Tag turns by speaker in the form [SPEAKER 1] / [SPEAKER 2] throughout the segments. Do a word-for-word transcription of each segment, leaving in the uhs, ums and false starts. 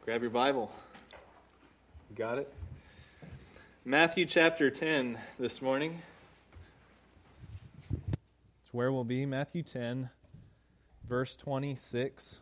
[SPEAKER 1] Grab your Bible. Got it? Matthew chapter ten this morning. It's where we'll be, Matthew ten, verse twenty-six.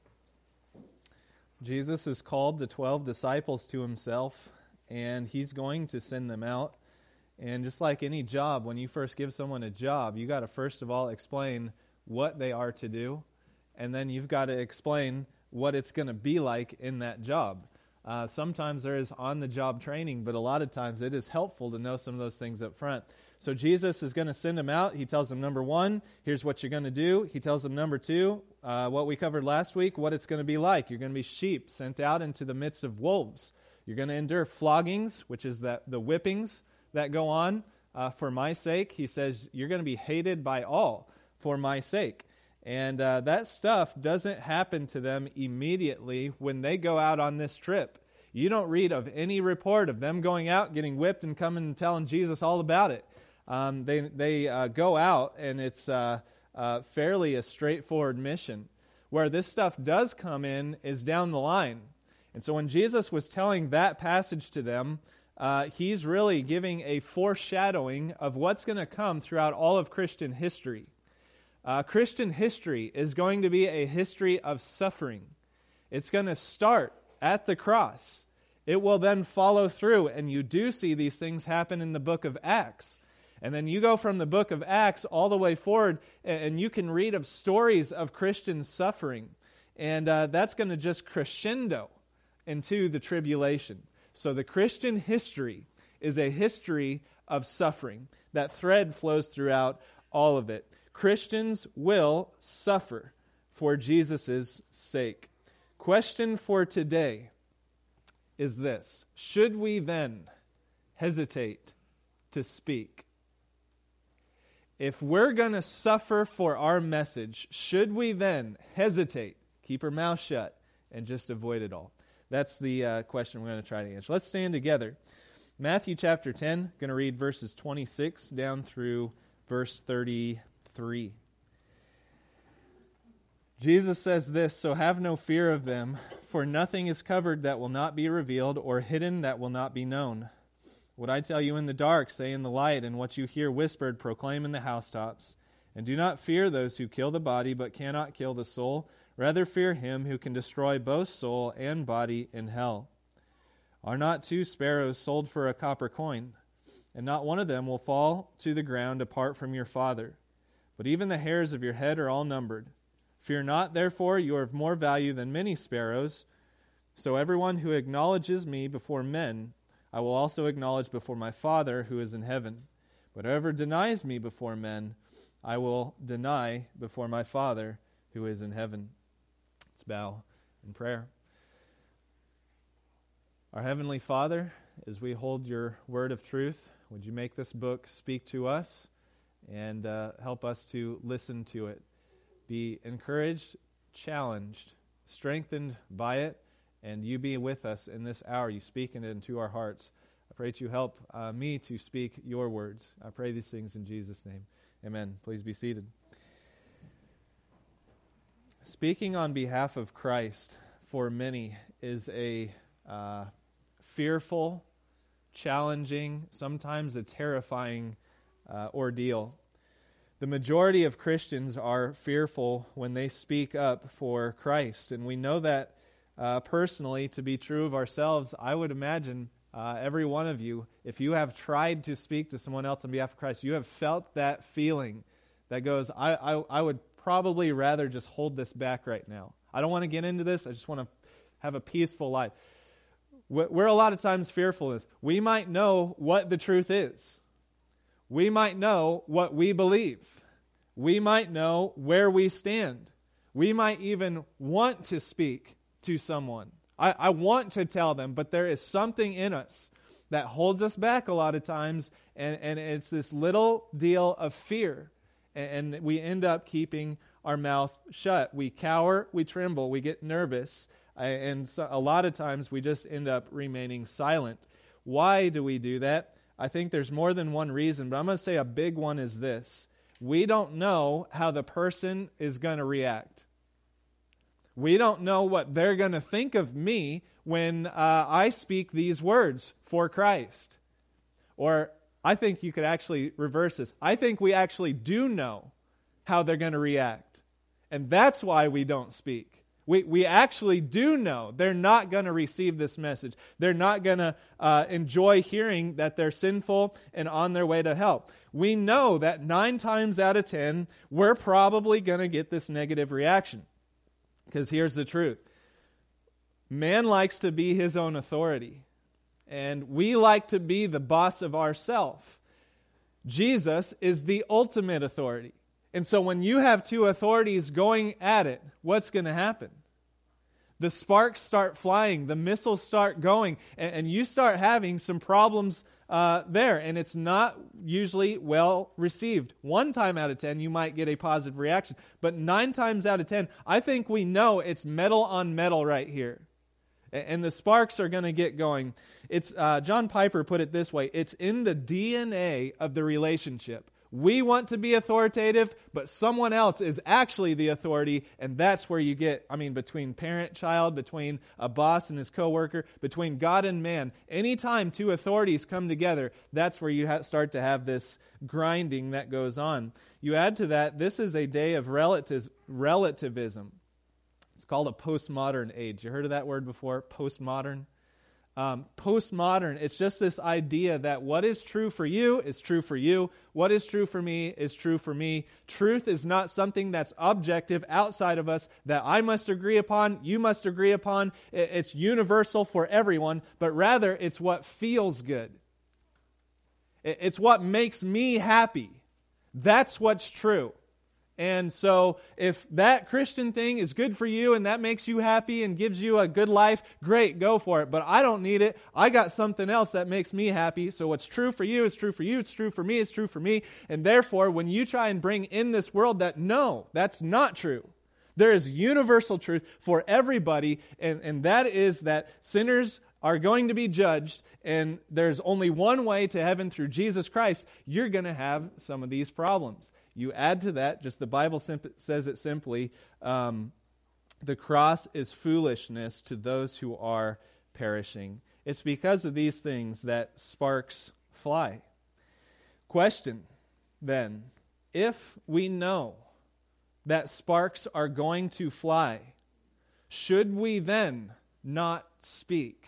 [SPEAKER 1] Jesus has called the twelve disciples to himself, and he's going to send them out. And just like any job, when you first give someone a job, you got to first of all explain what they are to do, and then you've got to explain what it's going to be like in that job. Uh, sometimes there is on-the-job training, but a lot of times it is helpful to know some of those things up front. So Jesus is going to send them out. He tells them, number one, here's what you're going to do. He tells them, number two, uh, what we covered last week, what it's going to be like. You're going to be sheep sent out into the midst of wolves. You're going to endure floggings, which is that the whippings that go on uh, for my sake. He says, you're going to be hated by all for my sake. And uh, that stuff doesn't happen to them immediately when they go out on this trip. You don't read of any report of them going out, getting whipped, and coming and telling Jesus all about it. Um, they they uh, go out, and it's uh, uh, fairly a straightforward mission. Where this stuff does come in is down the line. And so when Jesus was telling that passage to them, uh, he's really giving a foreshadowing of what's going to come throughout all of Christian history. Uh, Christian history is going to be a history of suffering. It's going to start at the cross. It will then follow through, and you do see these things happen in the book of Acts. And then you go from the book of Acts all the way forward, and you can read of stories of Christian suffering. And uh, that's going to just crescendo into the tribulation. So the Christian history is a history of suffering. That thread flows throughout all of it. Christians will suffer for Jesus' sake. Question for today is this: should we then hesitate to speak? If we're going to suffer for our message, should we then hesitate, keep our mouth shut, and just avoid it all? That's the uh, question we're going to try to answer. Let's stand together. Matthew chapter ten, going to read verses twenty-six down through verse thirty-three. Jesus says this, "So have no fear of them, for nothing is covered that will not be revealed, or hidden that will not be known. What I tell you in the dark, say in the light, and what you hear whispered, proclaim in the housetops. And do not fear those who kill the body, but cannot kill the soul. Rather fear him who can destroy both soul and body in hell. Are not two sparrows sold for a copper coin? And not one of them will fall to the ground apart from your Father. But even the hairs of your head are all numbered. Fear not, therefore, you are of more value than many sparrows. So everyone who acknowledges me before men, I will also acknowledge before my Father who is in heaven. But whoever denies me before men, I will deny before my Father who is in heaven." Let's bow in prayer. Our Heavenly Father, as we hold your word of truth, would you make this book speak to us and uh, help us to listen to it? Be encouraged, challenged, strengthened by it, and you be with us in this hour. You speak it into our hearts. I pray that you help uh, me to speak your words. I pray these things in Jesus' name. Amen. Please be seated. Speaking on behalf of Christ for many is a uh, fearful, challenging, sometimes a terrifying uh, ordeal. The majority of Christians are fearful when they speak up for Christ, and we know that uh, personally to be true of ourselves. I would imagine uh, every one of you, if you have tried to speak to someone else on behalf of Christ, you have felt that feeling that goes, I, I, I would probably rather just hold this back right now. I don't want to get into this. I just want to have a peaceful life. We're a lot of times fearful is we might know what the truth is. We might know what we believe. We might know where we stand. We might even want to speak to someone. I, I want to tell them, but there is something in us that holds us back a lot of times, and, and it's this little deal of fear. And, and we end up keeping our mouth shut. We cower, we tremble, we get nervous, and so a lot of times we just end up remaining silent. Why do we do that? I think there's more than one reason, but I'm going to say a big one is this. We don't know how the person is going to react. We don't know what they're going to think of me when uh, I speak these words for Christ. Or I think you could actually reverse this. I think we actually do know how they're going to react. And that's why we don't speak. We we actually do know they're not going to receive this message. They're not going to uh, enjoy hearing that they're sinful and on their way to hell. We know that nine times out of ten, we're probably going to get this negative reaction. Because here's the truth. Man likes to be his own authority. And we like to be the boss of ourselves. Jesus is the ultimate authority. And so when you have two authorities going at it, what's going to happen? The sparks start flying, the missiles start going, and, and you start having some problems uh, there. And it's not usually well received. One time out of ten, you might get a positive reaction. But nine times out of ten, I think we know it's metal on metal right here. And, and the sparks are going to get going. It's uh, John Piper put it this way. It's in the D N A of the relationship. We want to be authoritative, but someone else is actually the authority, and that's where you get, I mean, between parent-child, between a boss and his coworker, between God and man. Anytime two authorities come together, that's where you ha- start to have this grinding that goes on. You add to that, this is a day of relativ- relativism. It's called a postmodern age. You heard of that word before? Postmodern? Um, postmodern, it's just this idea that what is true for you is true for you. What is true for me is true for me. Truth is not something that's objective outside of us that I must agree upon, you must agree upon. It's universal for everyone, but rather it's what feels good. It's what makes me happy. That's what's true. And so if that Christian thing is good for you and that makes you happy and gives you a good life, great, go for it. But I don't need it. I got something else that makes me happy. So what's true for you is true for you. It's true for me. It's true for me. And therefore, when you try and bring in this world that, no, that's not true. There is universal truth for everybody. And, and that is that sinners are going to be judged. And there's only one way to heaven through Jesus Christ. You're going to have some of these problems. You add to that, just the Bible simp- says it simply, um, the cross is foolishness to those who are perishing. It's because of these things that sparks fly. Question, then, if we know that sparks are going to fly, should we then not speak?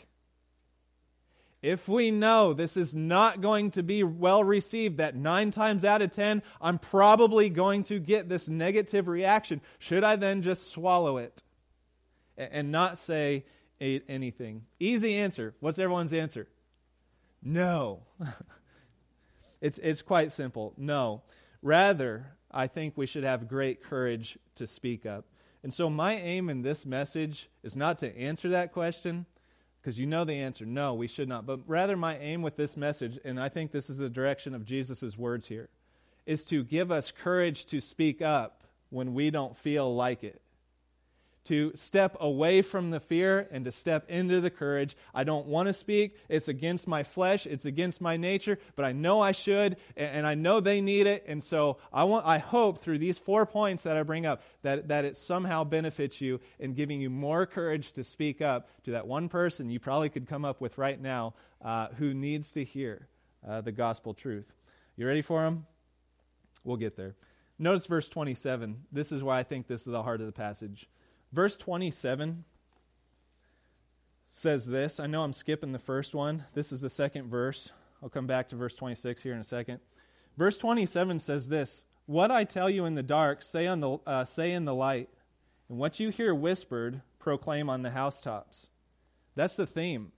[SPEAKER 1] If we know this is not going to be well received, that nine times out of ten, I'm probably going to get this negative reaction, should I then just swallow it and not say anything? Easy answer. What's everyone's answer? No. it's, it's quite simple. No. Rather, I think we should have great courage to speak up. And so my aim in this message is not to answer that question, because you know the answer, no, we should not. But rather my aim with this message, and I think this is the direction of Jesus' words here, is to give us courage to speak up when we don't feel like it. To step away from the fear and to step into the courage. I don't want to speak. It's against my flesh. It's against my nature. But I know I should, and I know they need it. And so I want. I hope through these four points that I bring up that, that it somehow benefits you in giving you more courage to speak up to that one person you probably could come up with right now uh, who needs to hear uh, the gospel truth. You ready for them? We'll get there. Notice verse twenty-seven. This is why I think this is the heart of the passage. Verse twenty-seven says this. I know I'm skipping the first one. This is the second verse. I'll come back to verse twenty-six here in a second. Verse twenty-seven says this: "What I tell you in the dark, say on the uh, say in the light, and what you hear whispered, proclaim on the housetops." That's the theme.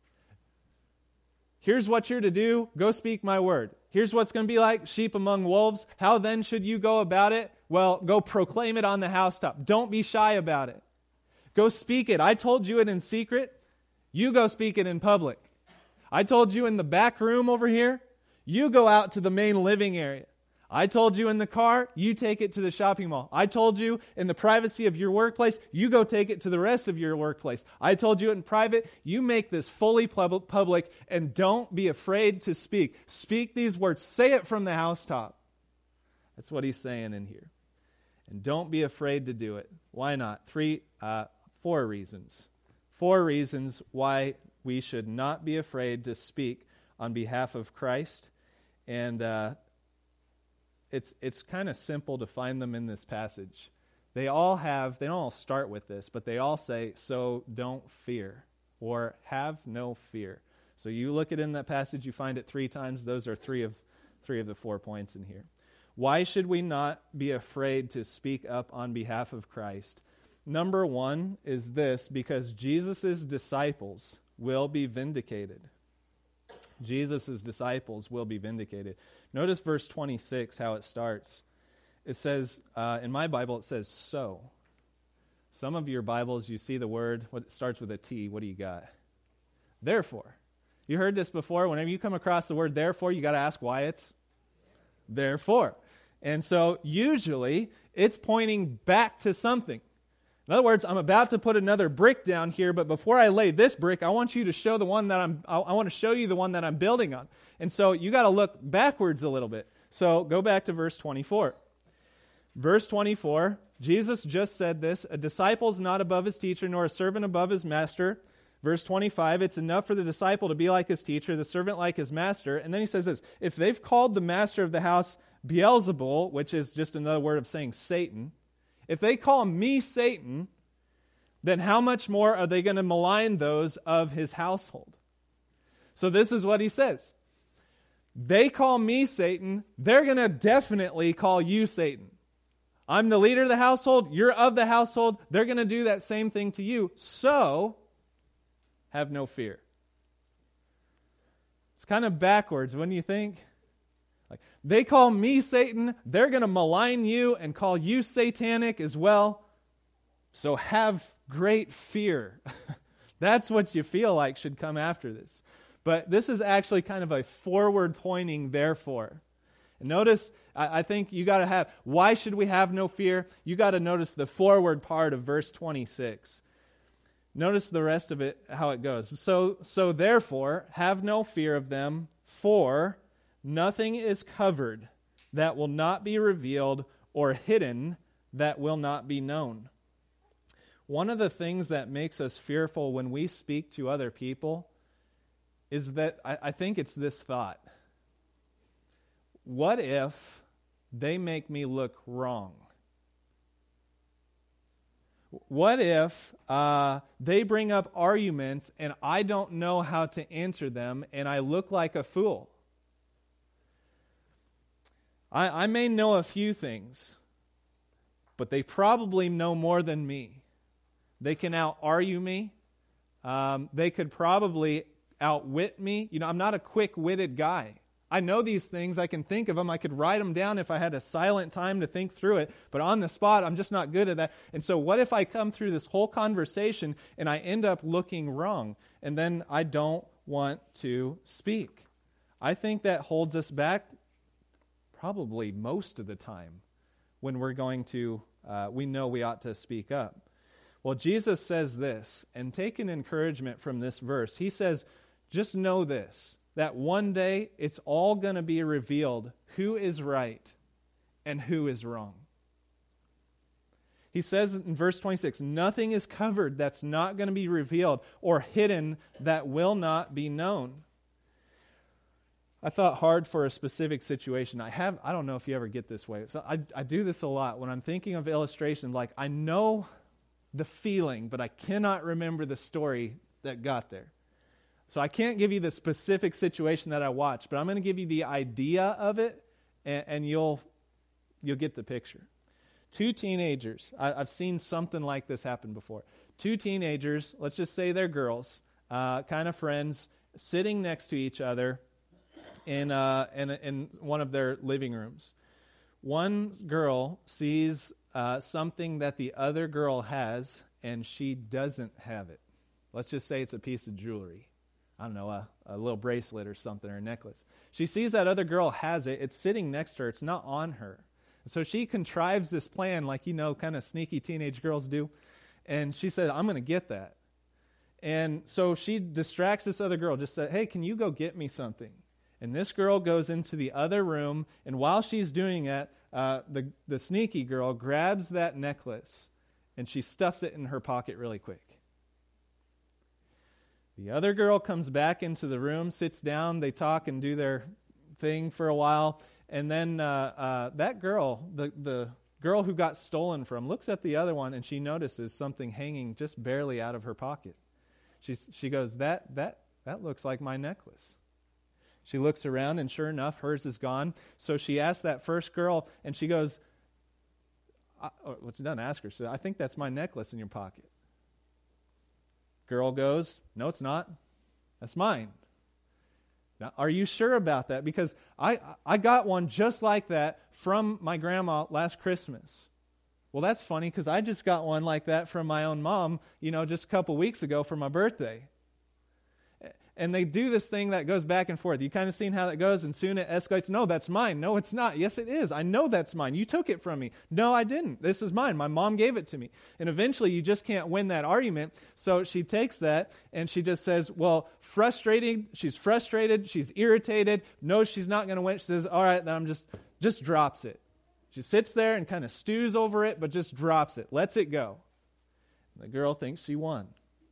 [SPEAKER 1] Here's what you're to do. Go speak my word. Here's what's going to be like sheep among wolves. How then should you go about it? Well, go proclaim it on the housetop. Don't be shy about it. Go speak it. I told you it in secret. You go speak it in public. I told you in the back room over here. You go out to the main living area. I told you in the car, you take it to the shopping mall. I told you in the privacy of your workplace, you go take it to the rest of your workplace. I told you in private, you make this fully public, and don't be afraid to speak. Speak these words. Say it from the housetop. That's what he's saying in here. And don't be afraid to do it. Why not? Three, uh, four reasons. Four reasons why we should not be afraid to speak on behalf of Christ. And uh, it's it's kind of simple to find them in this passage. They all have, they don't all start with this, but they all say, so don't fear, or have no fear. So you look at it in that passage, you find it three times. Those are three of three of the four points in here. Why should we not be afraid to speak up on behalf of Christ? Number one is this, because Jesus' disciples will be vindicated. Jesus' disciples will be vindicated. Notice verse twenty-six, how it starts. It says, uh, in my Bible, it says, so. Some of your Bibles, you see the word, what starts with a T. What do you got? Therefore. You heard this before. Whenever you come across the word therefore, you got to ask why it's therefore. And so usually it's pointing back to something. In other words, I'm about to put another brick down here, but before I lay this brick, I want you to show the one that I'm I, I want to show you the one that I'm building on. And so you got to look backwards a little bit. So go back to verse twenty-four. Verse twenty-four, Jesus just said this, a disciple is not above his teacher, nor a servant above his master. Verse twenty-five, it's enough for the disciple to be like his teacher, the servant like his master. And then he says this, if they've called the master of the house Beelzebul, which is just another word of saying Satan, if they call me Satan, then how much more are they going to malign those of his household? So this is what he says. They call me Satan, they're going to definitely call you Satan. I'm the leader of the household, you're of the household, they're going to do that same thing to you. So, have no fear. It's kind of backwards, wouldn't you think? Like, they call me Satan, they're going to malign you and call you satanic as well. So have great fear. That's what you feel like should come after this. But this is actually kind of a forward-pointing therefore. And notice, I, I think you got to have, why should we have no fear? You got to notice the forward part of verse twenty-six. Notice the rest of it, how it goes. So, so therefore, have no fear of them, for nothing is covered that will not be revealed, or hidden that will not be known. One of the things that makes us fearful when we speak to other people is that I, I think it's this thought. What if they make me look wrong? What if uh, they bring up arguments and I don't know how to answer them and I look like a fool? I, I may know a few things, but they probably know more than me. They can out-argue me. Um, they could probably outwit me. You know, I'm not a quick-witted guy. I know these things. I can think of them. I could write them down if I had a silent time to think through it. But on the spot, I'm just not good at that. And so what if I come through this whole conversation and I end up looking wrong? And then I don't want to speak. I think that holds us back probably most of the time when we're going to, uh, we know we ought to speak up. Well, Jesus says this, and take an encouragement from this verse. He says, just know this, that one day it's all going to be revealed who is right and who is wrong. He says in verse twenty-six, nothing is covered that's not going to be revealed, or hidden that will not be known. I thought hard for a specific situation. I have, I don't know if you ever get this way. So I, I do this a lot when I'm thinking of illustration. Like, I know the feeling, but I cannot remember the story that got there. So I can't give you the specific situation that I watched, but I'm going to give you the idea of it, and, and you'll you'll get the picture. Two teenagers. I, I've seen something like this happen before. Two teenagers, let's just say they're girls, uh, kind of friends, sitting next to each other in uh, in, in one of their living rooms. One girl sees uh, something that the other girl has, and she doesn't have it. Let's just say it's a piece of jewelry. I don't know, a, a little bracelet or something, or a necklace. She sees that other girl has it. It's sitting next to her. It's not on her. So she contrives this plan like, you know, kind of sneaky teenage girls do. And she says, I'm going to get that. And so she distracts this other girl, just said, hey, can you go get me something? And this girl goes into the other room, and while she's doing it, uh, the, the sneaky girl grabs that necklace, and she stuffs it in her pocket really quick. The other girl comes back into the room, sits down, they talk and do their thing for a while, and then uh, uh, that girl, the, the girl who got stolen from, looks at the other one, and she notices something hanging just barely out of her pocket. She, she goes, that, that, that looks like my necklace. She looks around, and sure enough, hers is gone. So she asks that first girl, and she goes, I, well, she doesn't ask her, she says, I think that's my necklace in your pocket. Girl goes, no, it's not. That's mine. Now, are you sure about that? Because I, I got one just like that from my grandma last Christmas. Well, that's funny because I just got one like that from my own mom, you know, just a couple weeks ago for my birthday. And they do this thing that goes back and forth. You kind of seen how that goes, and soon it escalates. No, that's mine. No, it's not. Yes, it is. I know that's mine. You took it from me. No, I didn't. This is mine. My mom gave it to me. And eventually you just can't win that argument. So she takes that and she just says, well, frustrating. She's frustrated. She's irritated. No, she's not going to win. She says, all right, then I'm just, just drops it. She sits there and kind of stews over it, but just drops it, lets it go. The girl thinks she won.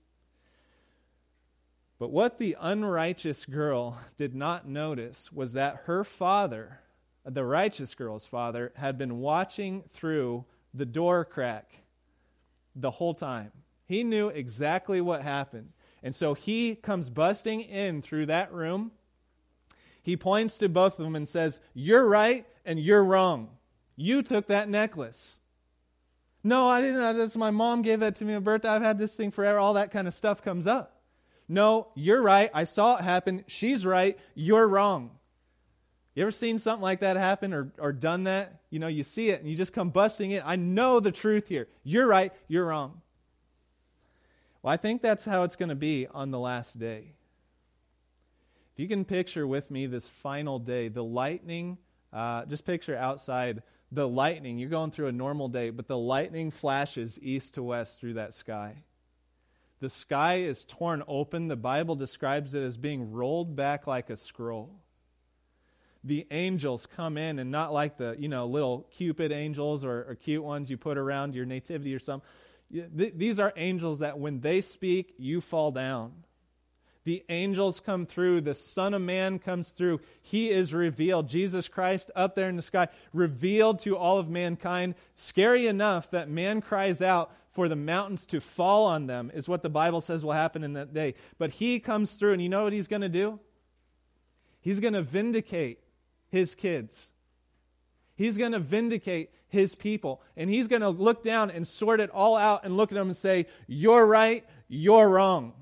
[SPEAKER 1] But what the unrighteous girl did not notice was that her father, the righteous girl's father, had been watching through the door crack the whole time. He knew exactly what happened. And so he comes busting in through that room. He points to both of them and says, you're right and you're wrong. You took that necklace. No, I didn't. That's my mom gave that to me on birthday. I've had this thing forever. All that kind of stuff comes up. No, you're right. I saw it happen. She's right. You're wrong. You ever seen something like that happen or, or done that? You know, you see it and you just come busting in. I know the truth here. You're right. You're wrong. Well, I think that's how it's going to be on the last day. If you can picture with me this final day, the lightning, uh, just picture outside the lightning. You're going through a normal day, but the lightning flashes east to west through that sky. The sky is torn open. The Bible describes it as being rolled back like a scroll. The angels come in, and not like the, you know, little Cupid angels or, or cute ones you put around your nativity or something. Th- these are angels that when they speak, you fall down. The angels come through. The Son of Man comes through. He is revealed. Jesus Christ up there in the sky, revealed to all of mankind. Scary enough that man cries out for the mountains to fall on them is what the Bible says will happen in that day. But he comes through, and you know what he's going to do? He's going to vindicate his kids. He's going to vindicate his people. And he's going to look down and sort it all out and look at them and say, you're right, you're wrong.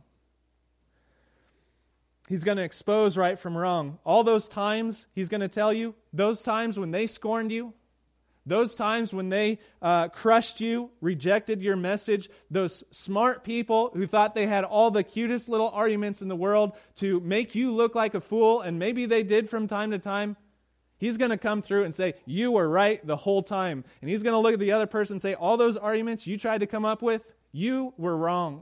[SPEAKER 1] He's going to expose right from wrong. All those times, he's going to tell you, those times when they scorned you, those times when they uh, crushed you, rejected your message, those smart people who thought they had all the cutest little arguments in the world to make you look like a fool, and maybe they did from time to time, he's going to come through and say, you were right the whole time. And he's going to look at the other person and say, all those arguments you tried to come up with, you were wrong.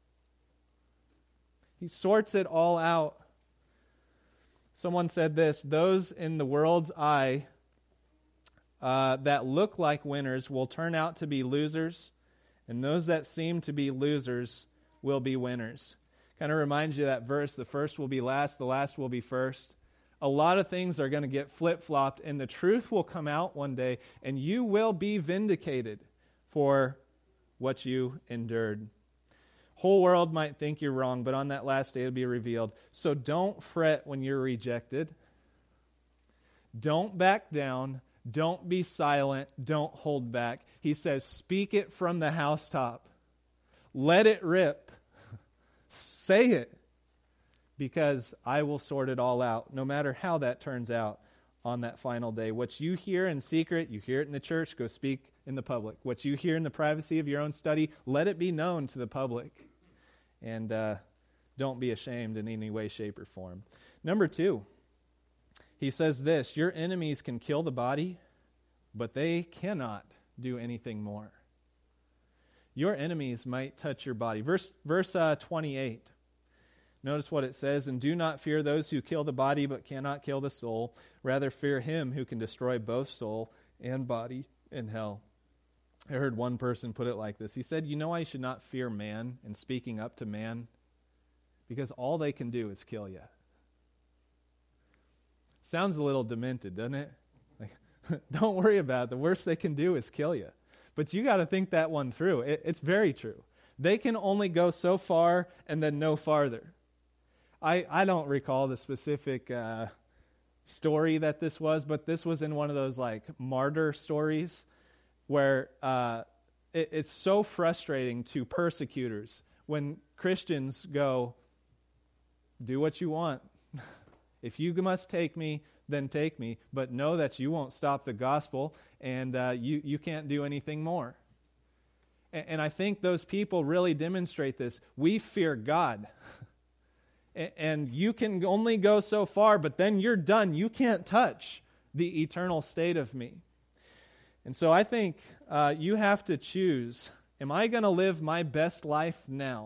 [SPEAKER 1] He sorts it all out. Someone said this, those in the world's eye Uh, that look like winners will turn out to be losers, and those that seem to be losers will be winners. Kind of reminds you of that verse, the first will be last, the last will be first. A lot of things are going to get flip-flopped, and the truth will come out one day, and you will be vindicated for what you endured. Whole world might think you're wrong, but on that last day it'll be revealed. So don't fret when you're rejected. Don't back down. Don't be silent. Don't hold back. He says, speak it from the housetop. Let it rip. Say it. Because I will sort it all out, no matter how that turns out on that final day. What you hear in secret, you hear it in the church, go speak in the public. What you hear in the privacy of your own study, let it be known to the public. And uh, don't be ashamed in any way, shape, or form. Number two. He says this, your enemies can kill the body, but they cannot do anything more. Your enemies might touch your body. Verse verse uh, twenty-eight. Notice what it says, and do not fear those who kill the body but cannot kill the soul. Rather fear him who can destroy both soul and body in hell. I heard one person put it like this. He said, you know why you should not fear man and speaking up to man? Because all they can do is kill you. Sounds a little demented, doesn't it? Like, don't worry about it. The worst they can do is kill you. But you got to think that one through. It, it's very true. They can only go so far and then no farther. I, I don't recall the specific uh, story that this was, but this was in one of those like martyr stories where uh, it, it's so frustrating to persecutors when Christians go, do what you want. If you must take me, then take me, but know that you won't stop the gospel and uh, you, you can't do anything more. And, and I think those people really demonstrate this. We fear God. And you can only go so far, but then you're done. You can't touch the eternal state of me. And so I think uh, you have to choose, am I going to live my best life now?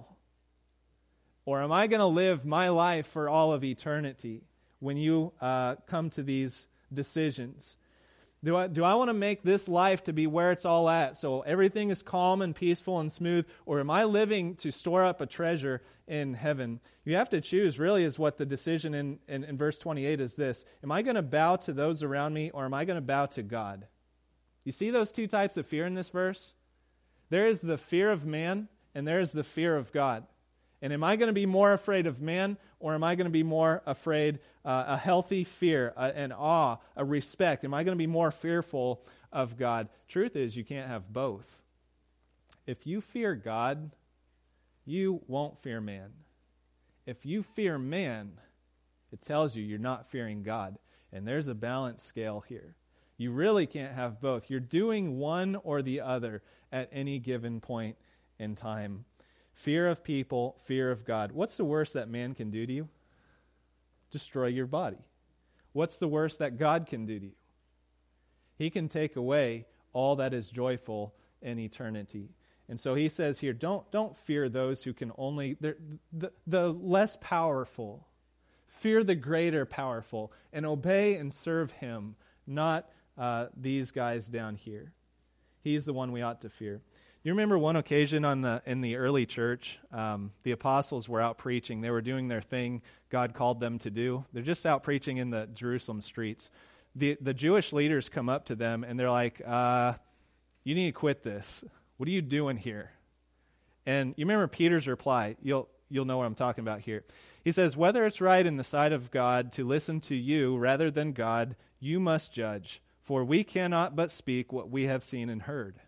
[SPEAKER 1] Or am I going to live my life for all of eternity when you uh, come to these decisions? Do I, do I want to make this life to be where it's all at, so everything is calm and peaceful and smooth, or am I living to store up a treasure in heaven? You have to choose, really, is what the decision in, in, in verse twenty-eight is this. Am I going to bow to those around me, or am I going to bow to God? You see those two types of fear in this verse? There is the fear of man, and there is the fear of God. And am I going to be more afraid of man, or am I going to be more afraid, uh, a healthy fear, uh, an awe, a respect? Am I going to be more fearful of God? Truth is, you can't have both. If you fear God, you won't fear man. If you fear man, it tells you you're not fearing God. And there's a balance scale here. You really can't have both. You're doing one or the other at any given point in time. Fear of people, fear of God. What's the worst that man can do to you? Destroy your body. What's the worst that God can do to you? He can take away all that is joyful in eternity. And so he says here, don't, don't fear those who can only, the, the less powerful. Fear the greater powerful and obey and serve him, not uh, these guys down here. He's the one we ought to fear. You remember one occasion on the in the early church, um, the apostles were out preaching. They were doing their thing God called them to do. They're just out preaching in the Jerusalem streets. The the Jewish leaders come up to them and they're like, uh, you need to quit this. What are you doing here? And you remember Peter's reply. You'll you'll know what I'm talking about here. He says, whether it's right in the sight of God to listen to you rather than God, you must judge. For we cannot but speak what we have seen and heard.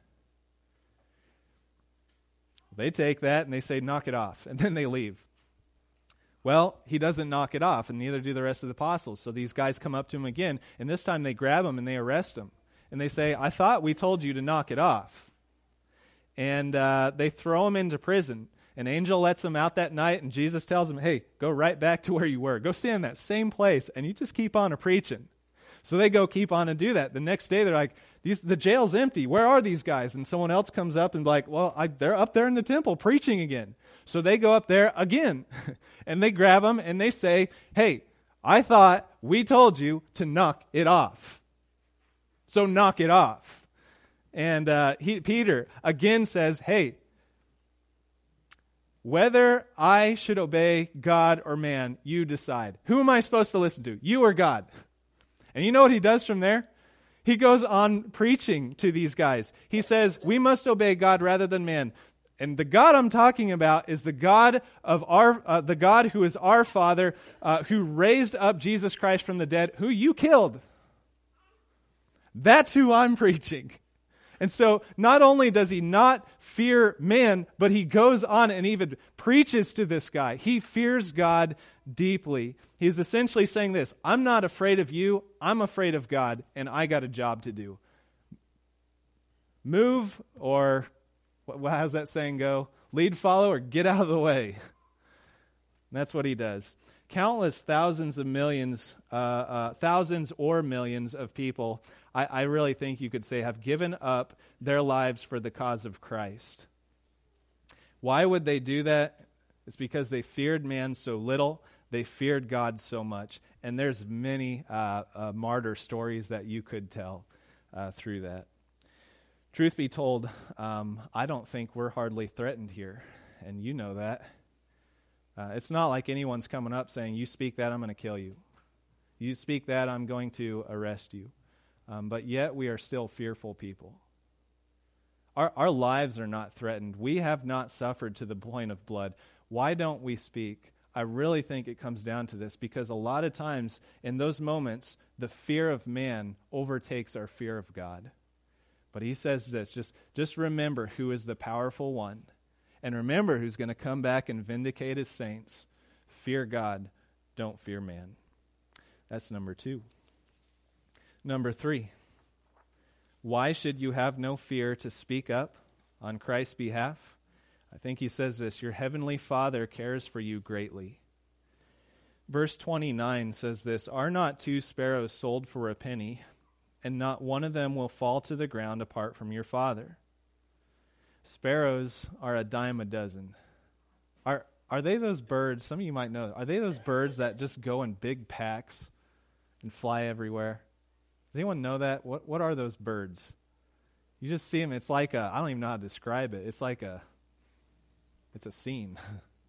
[SPEAKER 1] They take that and they say, knock it off, and then they leave. Well, he doesn't knock it off, and neither do the rest of the apostles. So these guys come up to him again, and this time they grab him and they arrest him. And they say, I thought we told you to knock it off. And uh, they throw him into prison. An angel lets him out that night, and Jesus tells him, hey, go right back to where you were. Go stand in that same place, and you just keep on a-preaching. So they go keep on and do that. The next day, they're like, "These the jail's empty. Where are these guys?" And someone else comes up and like, well, I, they're up there in the temple preaching again. So they go up there again, and they grab them, and they say, hey, I thought we told you to knock it off. So knock it off. And uh, he, Peter again says, hey, whether I should obey God or man, you decide. Who am I supposed to listen to, you or God? And you know what he does from there? He goes on preaching to these guys. He says, we must obey God rather than man. And the God I'm talking about is the God of our, uh, the God who is our Father, uh, who raised up Jesus Christ from the dead, who you killed. That's who I'm preaching. And so not only does he not fear man, but he goes on and even preaches to this guy. He fears God deeply. He's essentially saying this, I'm not afraid of you, I'm afraid of God, and I got a job to do. Move, or how does that saying go? Lead, follow, or get out of the way. That's what he does. Countless thousands of millions, uh, uh, thousands or millions of people, I, I really think you could say, have given up their lives for the cause of Christ. Why would they do that? It's because they feared man so little, they feared God so much. And there's many uh, uh, martyr stories that you could tell uh, through that. Truth be told, um, I don't think we're hardly threatened here, and you know that. Uh, it's not like anyone's coming up saying, you speak that, I'm going to kill you. You speak that, I'm going to arrest you. Um, but yet we are still fearful people. Our, our lives are not threatened. We have not suffered to the point of blood. Why don't we speak? I really think it comes down to this, because a lot of times in those moments, the fear of man overtakes our fear of God. But he says this, just, just remember who is the powerful one. And remember who's going to come back and vindicate his saints. Fear God, don't fear man. That's number two. Number three, why should you have no fear to speak up on Christ's behalf? I think he says this, your heavenly Father cares for you greatly. Verse twenty-nine says this, are not two sparrows sold for a penny, and not one of them will fall to the ground apart from your Father? Sparrows are a dime a dozen. Are are they those birds, some of you might know, are they those birds that just go in big packs and fly everywhere? Does anyone know that? What what are those birds? You just see them, it's like a, I don't even know how to describe it. It's like a, it's a scene.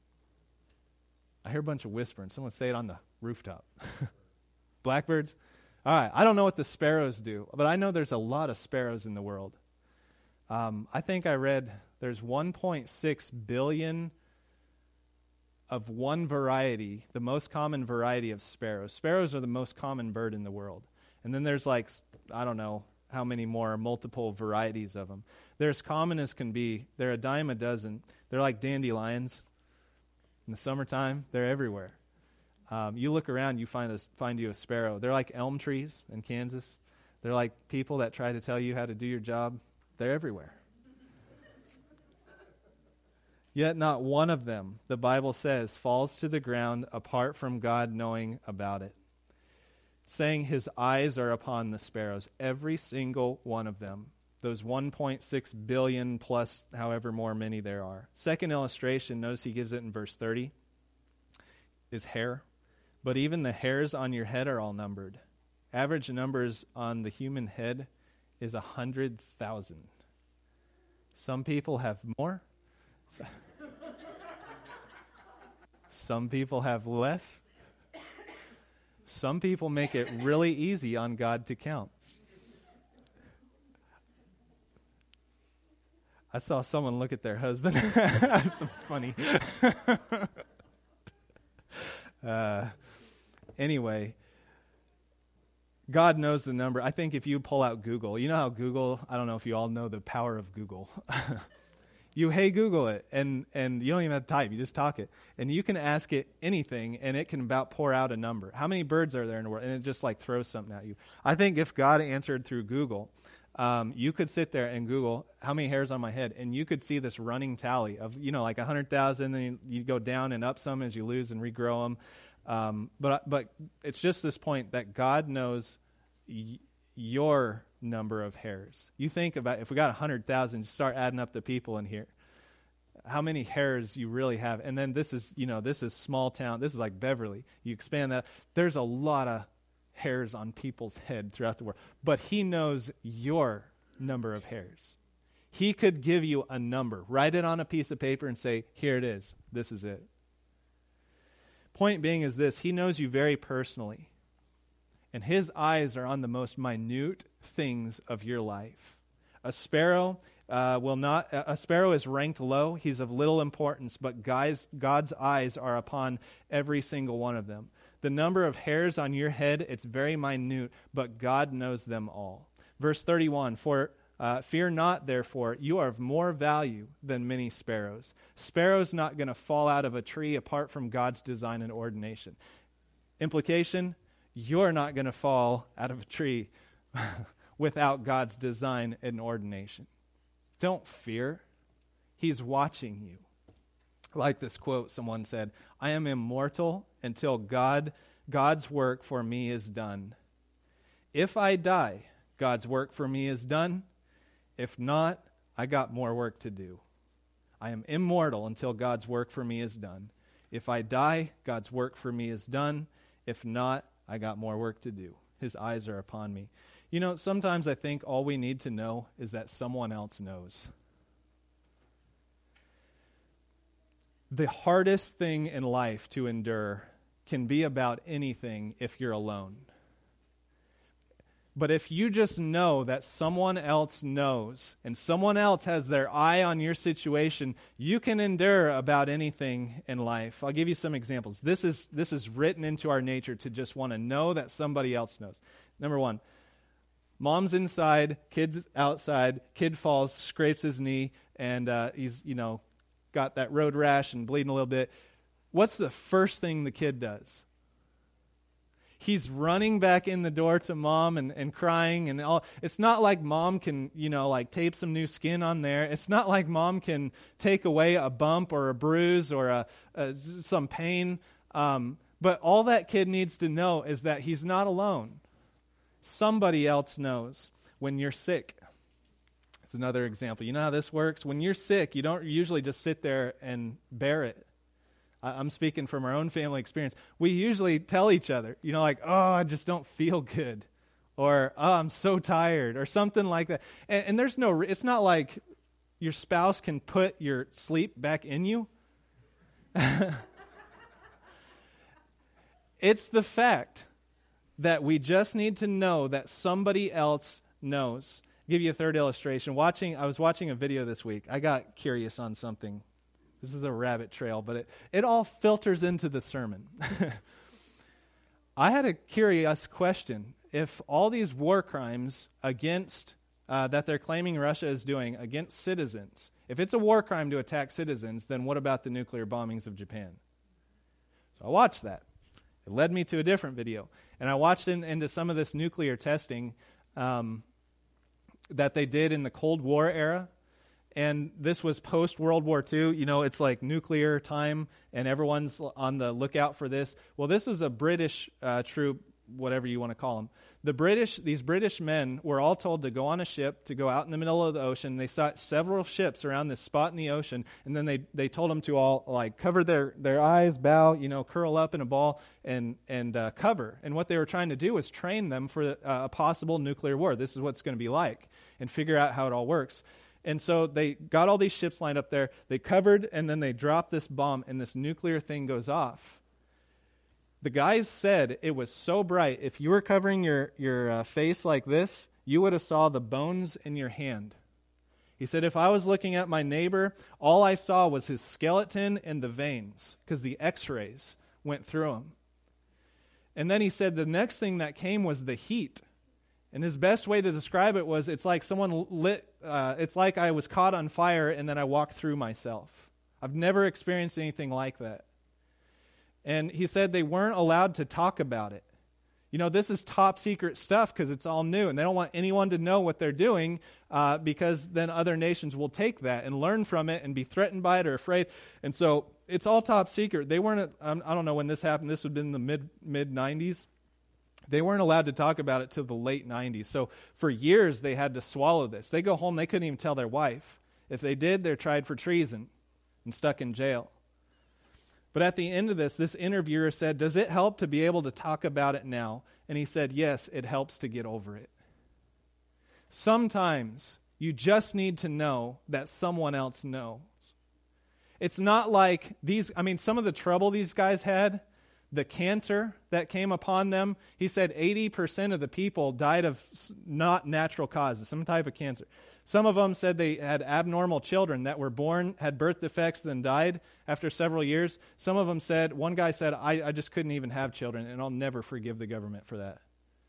[SPEAKER 1] I hear a bunch of whispering. Someone say it on the rooftop. Blackbirds? All right, I don't know what the sparrows do, but I know there's a lot of sparrows in the world. Um, I think I read there's one point six billion of one variety, the most common variety of sparrows. Sparrows are the most common bird in the world. And then there's like, I don't know how many more, multiple varieties of them. They're as common as can be. They're a dime a dozen. They're like dandelions. In the summertime, they're everywhere. Um, you look around, you find a, find you a sparrow. They're like elm trees in Kansas. They're like people that try to tell you how to do your job. They're everywhere. Yet not one of them, the Bible says, falls to the ground apart from God knowing about it. Saying his eyes are upon the sparrows, every single one of them. Those one point six billion plus however more many there are. Second illustration, notice he gives it in verse thirty, is hair. But even the hairs on your head are all numbered. Average numbers on the human head is a hundred thousand. Some people have more. Some people have less. Some people make it really easy on God to count. I saw someone look at their husband. That's funny. uh, anyway, God knows the number. I think if you pull out Google, you know how Google, I don't know if you all know the power of Google. You, hey, Google it, and, and you don't even have to type. You just talk it. And you can ask it anything, and it can about pour out a number. How many birds are there in the world? And it just like throws something at you. I think if God answered through Google, um, you could sit there and Google how many hairs on my head, and you could see this running tally of, you know, like one hundred thousand, then you, you go down and up some as you lose and regrow them. Um, but, but it's just this point that God knows y- your number of hairs. You think about, if we got one hundred thousand, start adding up the people in here. How many hairs you really have. And then this is, you know, this is small town. This is like Beverly. You expand that. There's a lot of hairs on people's head throughout the world. But he knows your number of hairs. He could give you a number. Write it on a piece of paper and say, here it is. This is it. Point being is this. He knows you very personally. And his eyes are on the most minute things of your life. A sparrow uh, will not. A sparrow is ranked low. He's of little importance, but guys, God's eyes are upon every single one of them. The number of hairs on your head, it's very minute, but God knows them all. Verse thirty-one, for uh, fear not, therefore, you are of more value than many sparrows. Sparrow's not going to fall out of a tree apart from God's design and ordination. Implication, you're not going to fall out of a tree without God's design and ordination. Don't fear. He's watching you. I like this quote someone said, I am immortal until God, God's work for me is done. If I die, God's work for me is done. If not, I got more work to do. I am immortal until God's work for me is done. If I die, God's work for me is done. If not, I got more work to do. His eyes are upon me. You know, sometimes I think all we need to know is that someone else knows. The hardest thing in life to endure can be about anything if you're alone. But if you just know that someone else knows and someone else has their eye on your situation, you can endure about anything in life. I'll give you some examples. This is this is written into our nature to just want to know that somebody else knows. Number one, mom's inside, kid's outside, kid falls, scrapes his knee, and uh, he's, you know, got that road rash and bleeding a little bit. What's the first thing the kid does? He's running back in the door to mom and, and crying and all. It's not like mom can, you know, like tape some new skin on there. It's not like mom can take away a bump or a bruise or a, a some pain. Um, but all that kid needs to know is that he's not alone. Somebody else knows. When you're sick, it's another example. You know how this works? When you're sick, you don't usually just sit there and bear it. I'm speaking from our own family experience. We usually tell each other, you know, like, oh, I just don't feel good. Or, oh, I'm so tired. Or something like that. And, and there's no, it's not like your spouse can put your sleep back in you. It's the fact that we just need to know that somebody else knows. I'll give you a third illustration. Watching, I was watching a video this week. I got curious on something. This is a rabbit trail, but it, it all filters into the sermon. I had a curious question. If all these war crimes against uh, that they're claiming Russia is doing against citizens, if it's a war crime to attack citizens, then what about the nuclear bombings of Japan? So I watched that. It led me to a different video. And I watched in, into some of this nuclear testing um, that they did in the Cold War era. And this was post-World War Two. You know, it's like nuclear time, and everyone's on the lookout for this. Well, this was a British uh, troop, whatever you want to call them. The British, these British men were all told to go on a ship, to go out in the middle of the ocean. They saw several ships around this spot in the ocean, and then they, they told them to all, like, cover their, their eyes, bow, you know, curl up in a ball, and, and uh, cover. And what they were trying to do was train them for uh, a possible nuclear war. This is what it's going to be like, and figure out how it all works. And so they got all these ships lined up there. They covered, and then they dropped this bomb, and this nuclear thing goes off. The guys said it was so bright, if you were covering your, your uh, face like this, you would have saw the bones in your hand. He said, if I was looking at my neighbor, all I saw was his skeleton and the veins, because the x-rays went through him. And then he said the next thing that came was the heat. And his best way to describe it was, it's like someone lit, uh, it's like I was caught on fire and then I walked through myself. I've never experienced anything like that. And he said they weren't allowed to talk about it. You know, this is top secret stuff because it's all new, and they don't want anyone to know what they're doing uh, because then other nations will take that and learn from it and be threatened by it or afraid. And so it's all top secret. They weren't, um, I don't know when this happened. This would have been in the mid, mid-nineties. They weren't allowed to talk about it till the late nineties. So for years, they had to swallow this. They go home, they couldn't even tell their wife. If they did, they're tried for treason and stuck in jail. But at the end of this, this interviewer said, does it help to be able to talk about it now? And he said, yes, it helps to get over it. Sometimes you just need to know that someone else knows. It's not like these, I mean, some of the trouble these guys had, the cancer that came upon them, he said eighty percent of the people died of not natural causes, some type of cancer. Some of them said they had abnormal children that were born, had birth defects, then died after several years. Some of them said, one guy said, I, I just couldn't even have children, and I'll never forgive the government for that.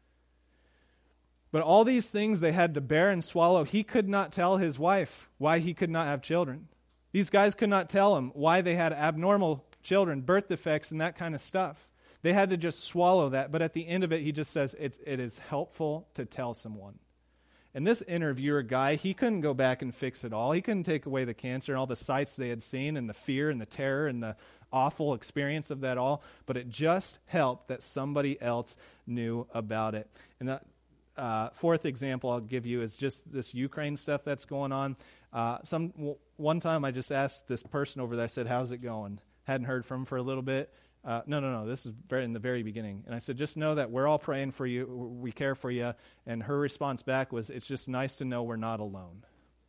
[SPEAKER 1] But all these things they had to bear and swallow. He could not tell his wife why he could not have children. These guys could not tell him why they had abnormal children, birth defects, and that kind of stuff. They had to just swallow that. But at the end of it, he just says it, it is helpful to tell someone. And this interviewer guy, he couldn't go back and fix it all. He couldn't take away the cancer and all the sights they had seen and the fear and the terror and the awful experience of that all. But it just helped that somebody else knew about it. And the uh, fourth example I'll give you is just this Ukraine stuff that's going on. Uh, some one time I just asked this person over there, I said, how's it going? Hadn't heard from him for a little bit. Uh, no, no, no, this is very in the very beginning. And I said, just know that we're all praying for you. We care for you. And her response back was, it's just nice to know we're not alone.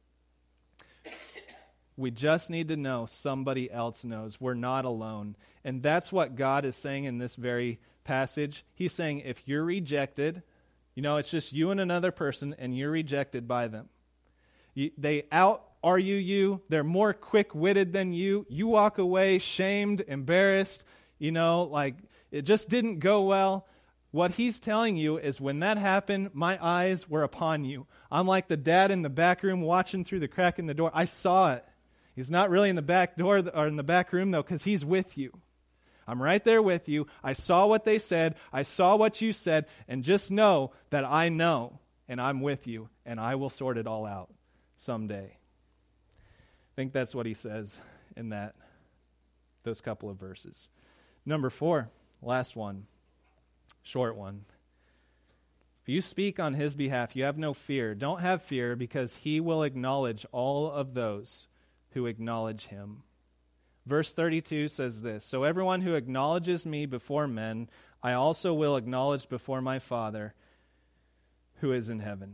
[SPEAKER 1] We just need to know somebody else knows we're not alone. And that's what God is saying in this very passage. He's saying if you're rejected, you know, it's just you and another person and you're rejected by them. You, they out-argue you. They're more quick-witted than you. You walk away shamed, embarrassed. You know, like it just didn't go well. What he's telling you is when that happened, my eyes were upon you. I'm like the dad in the back room watching through the crack in the door. I saw it. He's not really in the back door or in the back room, though, because he's with you. I'm right there with you. I saw what they said. I saw what you said. And just know that I know, and I'm with you, and I will sort it all out someday. I think that's what he says in that those couple of verses. Number four, last one, short one. If you speak on his behalf, you have no fear. Don't have fear because he will acknowledge all of those who acknowledge him. Verse thirty-two says this, so everyone who acknowledges me before men, I also will acknowledge before my Father who is in heaven.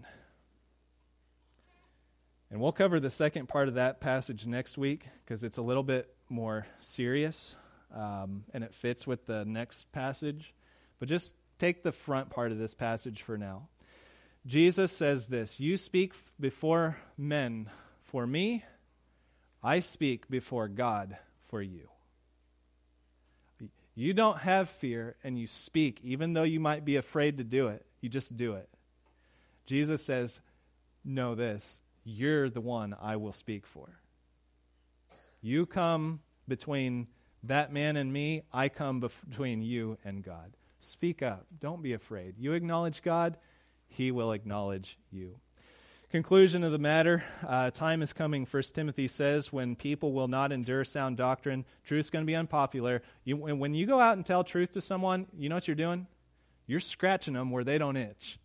[SPEAKER 1] And we'll cover the second part of that passage next week because it's a little bit more serious. Um, and it fits with the next passage. But just take the front part of this passage for now. Jesus says this, you speak f- before men for me, I speak before God for you. You don't have fear and you speak, even though you might be afraid to do it. You just do it. Jesus says, know this, you're the one I will speak for. You come between that man and me, I come between you and God. Speak up. Don't be afraid. You acknowledge God, he will acknowledge you. Conclusion of the matter, uh, time is coming, First Timothy says, when people will not endure sound doctrine. Truth's going to be unpopular. You, when you go out and tell truth to someone, you know what you're doing? You're scratching them where they don't itch.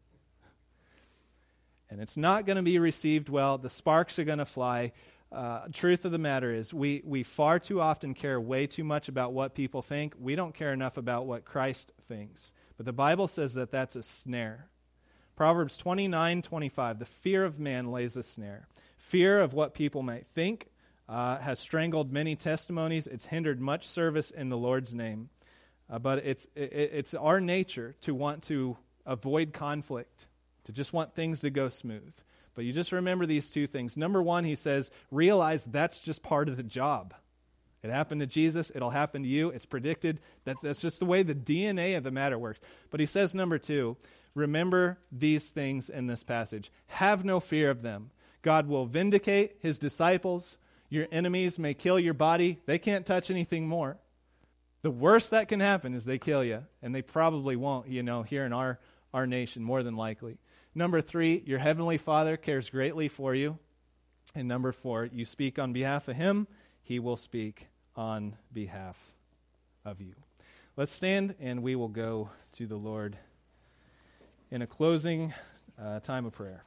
[SPEAKER 1] And it's not going to be received well. The sparks are going to fly. Uh, truth of the matter is we, we far too often care way too much about what people think. We don't care enough about what Christ thinks. But the Bible says that that's a snare. Proverbs twenty-nine twenty-five, the fear of man lays a snare. Fear of what people might think uh, has strangled many testimonies. It's hindered much service in the Lord's name. Uh, but it's it, it's our nature to want to avoid conflict, to just want things to go smooth. But you just remember these two things. Number one, he says, realize that's just part of the job. It happened to Jesus. It'll happen to you. It's predicted. That's, that's just the way the D N A of the matter works. But he says, number two, remember these things in this passage. Have no fear of them. God will vindicate his disciples. Your enemies may kill your body. They can't touch anything more. The worst that can happen is they kill you. And they probably won't, you know, here in our, our nation, more than likely. Number three, your heavenly Father cares greatly for you. And number four, you speak on behalf of him, he will speak on behalf of you. Let's stand and we will go to the Lord in a closing uh, time of prayer.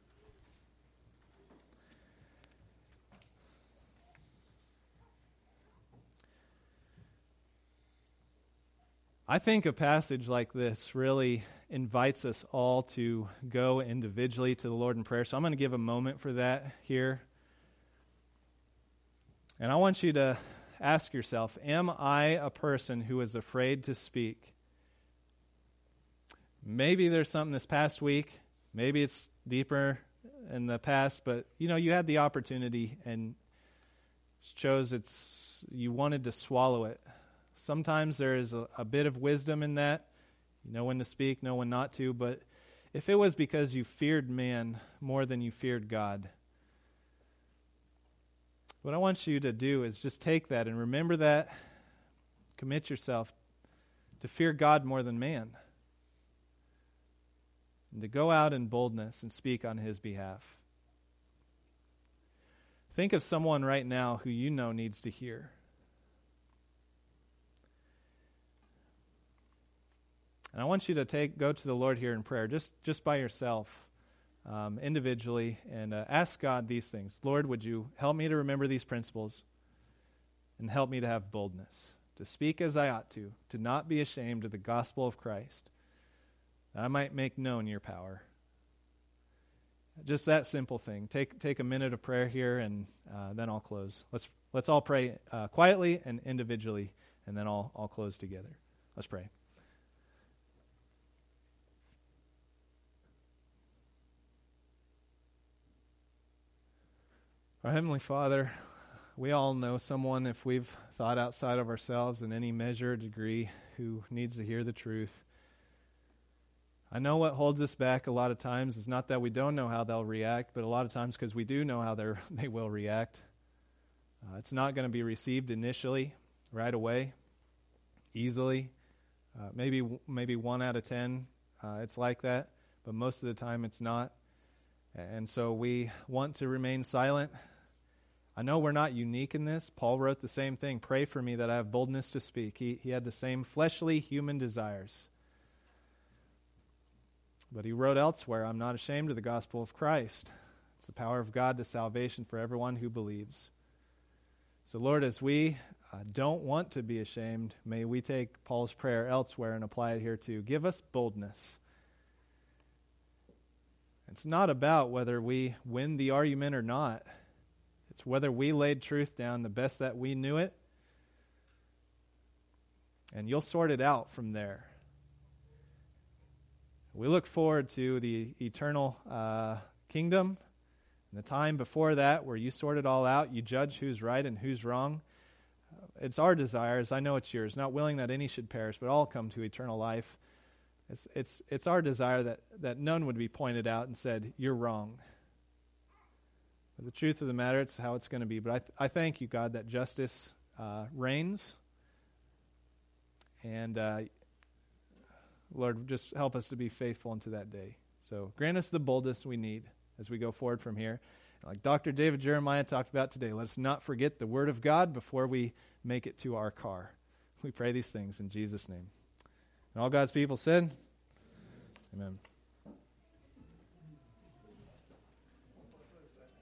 [SPEAKER 1] I think a passage like this really invites us all to go individually to the Lord in prayer. So I'm going to give a moment for that here. And I want you to ask yourself, am I a person who is afraid to speak? Maybe there's something this past week. Maybe it's deeper in the past, but you know, you had the opportunity and chose it's you wanted to swallow it. Sometimes there is a, a bit of wisdom in that. You know when to speak, know when not to. But if it was because you feared man more than you feared God, what I want you to do is just take that and remember that. Commit yourself to fear God more than man. And to go out in boldness and speak on his behalf. Think of someone right now who you know needs to hear. And I want you to take go to the Lord here in prayer, just, just by yourself. um, individually and uh, ask God these things. Lord, would you help me to remember these principles and help me to have boldness, to speak as I ought to, to not be ashamed of the gospel of Christ, that I might make known your power. Just that simple thing. Take take a minute of prayer here, and uh, then I'll close. Let's let's all pray uh, quietly and individually, and then I'll I'll close together. Let's pray. Our Heavenly Father, we all know someone, if we've thought outside of ourselves in any measure or degree, who needs to hear the truth. I know what holds us back a lot of times is not that we don't know how they'll react, but a lot of times because we do know how they're, they will react. Uh, it's not going to be received initially, right away, easily. Uh, maybe maybe one out of ten, uh, it's like that, but most of the time it's not. And so we want to remain silent. I know we're not unique in this. Paul wrote the same thing. Pray for me that I have boldness to speak. He, he had the same fleshly human desires. But he wrote elsewhere, I'm not ashamed of the gospel of Christ. It's the power of God to salvation for everyone who believes. So Lord, as we uh, don't want to be ashamed, may we take Paul's prayer elsewhere and apply it here too. Give us boldness. It's not about whether we win the argument or not. It's whether we laid truth down the best that we knew it, and you'll sort it out from there. We look forward to the eternal uh, kingdom and the time before that where you sort it all out, you judge who's right and who's wrong. Uh, it's our desires, I know it's yours, not willing that any should perish, but all come to eternal life. It's it's it's our desire that, that none would be pointed out and said, you're wrong. But the truth of the matter, it's how it's going to be. But I th- I thank you, God, that justice uh, reigns. And uh, Lord, just help us to be faithful into that day. So grant us the boldness we need as we go forward from here. Like Doctor David Jeremiah talked about today, let us not forget the Word of God before we make it to our car. We pray these things in Jesus' name. And all God's people said, amen.